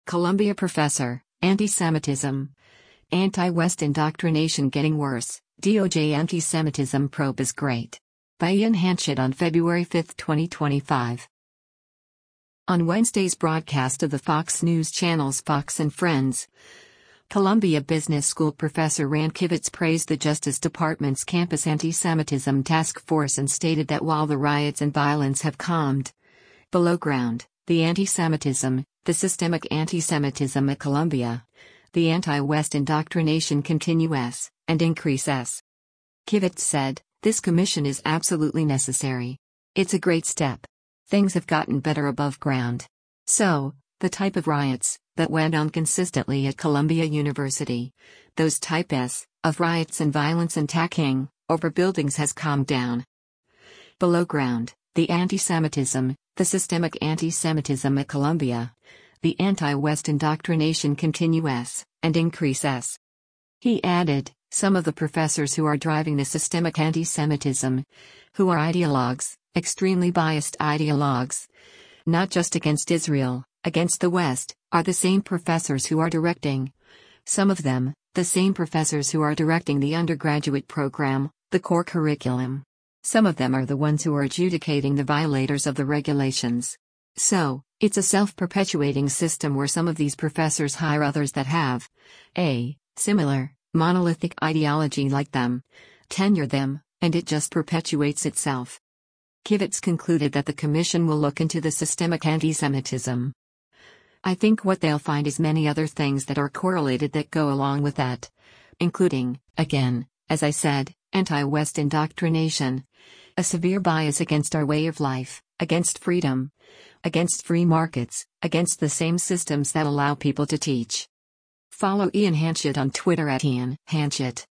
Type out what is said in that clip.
Columbia professor, anti-Semitism. Anti-West indoctrination getting worse, DOJ anti-Semitism probe is great. By Ian Hanchett on February 5, 2025. On Wednesday's broadcast of the Fox News channel's Fox and Friends, Columbia Business School professor Rand Kivitz praised the Justice Department's campus anti-Semitism task force and stated that while the riots and violence have calmed below ground, the anti-Semitism, the systemic anti-Semitism at Columbia, the anti-West indoctrination continues and increases. Kivitz said, "This commission is absolutely necessary. It's a great step. Things have gotten better above ground. So, the type of riots that went on consistently at Columbia University, those types of riots and violence and attacking over buildings has calmed down. Below ground, the anti-Semitism, the systemic anti-Semitism at Columbia, the anti-West indoctrination continues and increases." He added, "Some of the professors who are driving the systemic anti-Semitism, who are ideologues, extremely biased ideologues, not just against Israel, against the West, are the same professors who are directing. Some of them, the same professors who are directing the undergraduate program, the core curriculum. Some of them are the ones who are adjudicating the violators of the regulations. So, it's a self-perpetuating system where some of these professors hire others that have a similar, monolithic ideology like them, tenure them, and it just perpetuates itself." Kivitz concluded that the commission will look into the systemic anti-Semitism. "I think what they'll find is many other things that are correlated that go along with that, including, again, as I said, anti-West indoctrination, a severe bias against our way of life, against freedom, against free markets, against the same systems that allow people to teach." Follow Ian Hanchett on Twitter @IanHanchett.